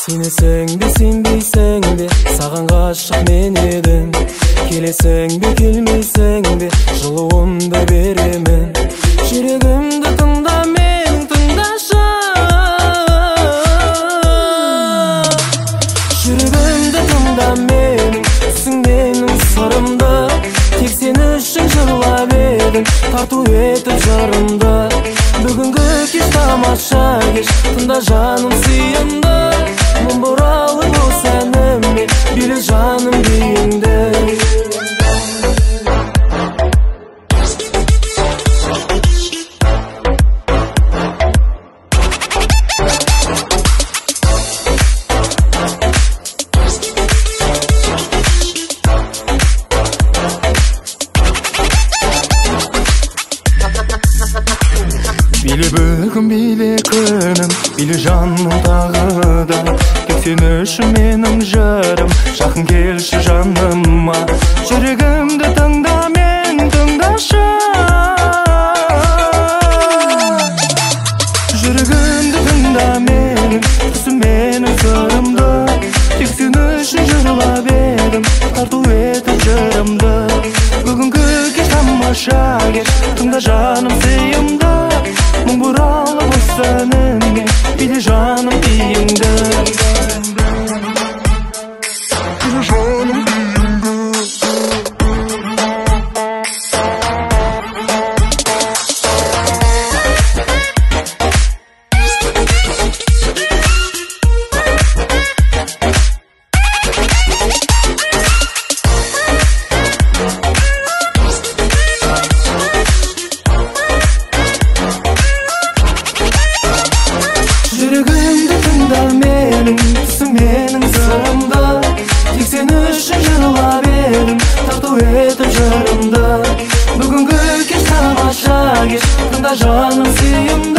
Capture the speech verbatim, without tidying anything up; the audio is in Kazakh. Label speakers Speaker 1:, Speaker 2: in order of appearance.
Speaker 1: Сенесің бе сенбейсің бе, саған ғашық мен едім. Келесің бе келмейсің бе, жылуымды беремін. Жүрегімді тыңда мен, тыңдашы. Жүрегімді тыңда мен, түсің менің сырымды. Тек сен үшін жырлап едім, тарту етіп жарымды. Бүгінгі кеш тамаша кеш, тыңда жаным сүйімді. Мың бұралы бұл сәніме, биле жаным биіңді.
Speaker 2: Биле бүгін, биле күнім, биле жаным тағы да. Тек сен үшін менің жырым, жақын келші жаныма. Жүрегімді тыңда мен, тыңдашы. Жүрегімді тыңда мен, түсім менің сырымды. Тек сен үшін жырлап едім, тарту етіп жырымды. Бүгінгі кеш тамаша кеш, тыңда жаным сүйімді. Мың бұралы бұл сәніме, биле жаным биіңді. Биле жаным биіңді.
Speaker 1: Жүрегімді тыңда менің, түсім менің сырымды. Тек сен үшін жырлап едім, тарту етіп жырымды. Бүгінгі кеш тамаша кеш, тыңда жаным сүйімді.